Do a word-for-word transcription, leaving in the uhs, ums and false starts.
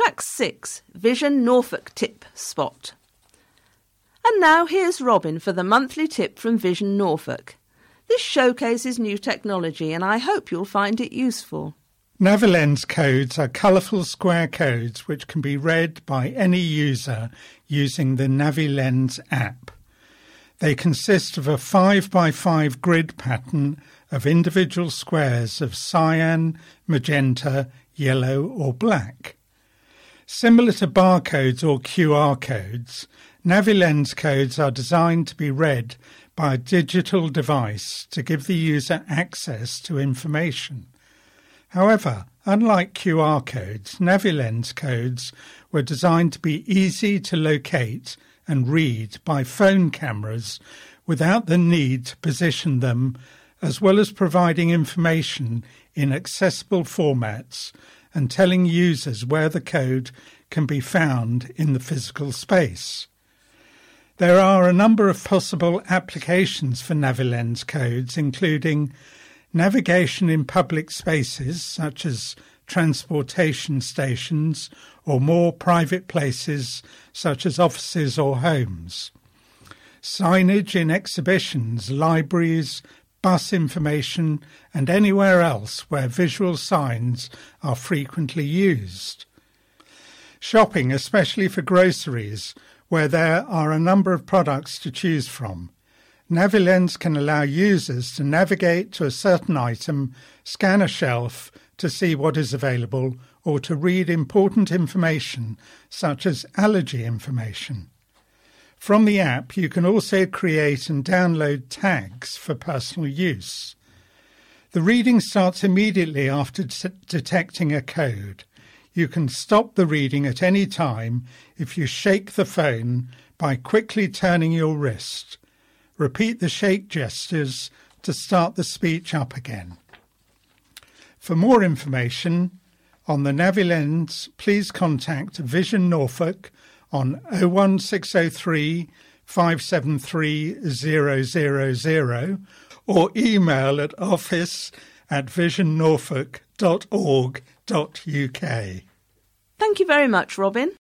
Track six, Vision Norfolk Tip Spot. And now here's Robin for the monthly tip from Vision Norfolk. This showcases new technology and I hope you'll find it useful. NaviLens codes are colourful square codes which can be read by any user using the NaviLens app. They consist of a five by five grid pattern of individual squares of cyan, magenta, yellow or black. Similar to barcodes or Q R codes, NaviLens codes are designed to be read by a digital device to give the user access to information. However, unlike Q R codes, NaviLens codes were designed to be easy to locate and read by phone cameras without the need to position them, as well as providing information in accessible formats and telling users where the code can be found in the physical space. There are a number of possible applications for NaviLens codes, including navigation in public spaces such as transportation stations or more private places such as offices or homes, signage in exhibitions, libraries, bus information and anywhere else where visual signs are frequently used. Shopping, especially for groceries, where there are a number of products to choose from. NaviLens can allow users to navigate to a certain item, scan a shelf to see what is available, or to read important information such as allergy information. From the app, you can also create and download tags for personal use. The reading starts immediately after t- detecting a code. You can stop the reading at any time if you shake the phone by quickly turning your wrist. Repeat the shake gestures to start the speech up again. For more information on the NaviLens, please contact Vision Norfolk on oh one six oh three, five seven three, zero zero zero or email at office at vision norfolk dot org dot uk. Thank you very much, Robin.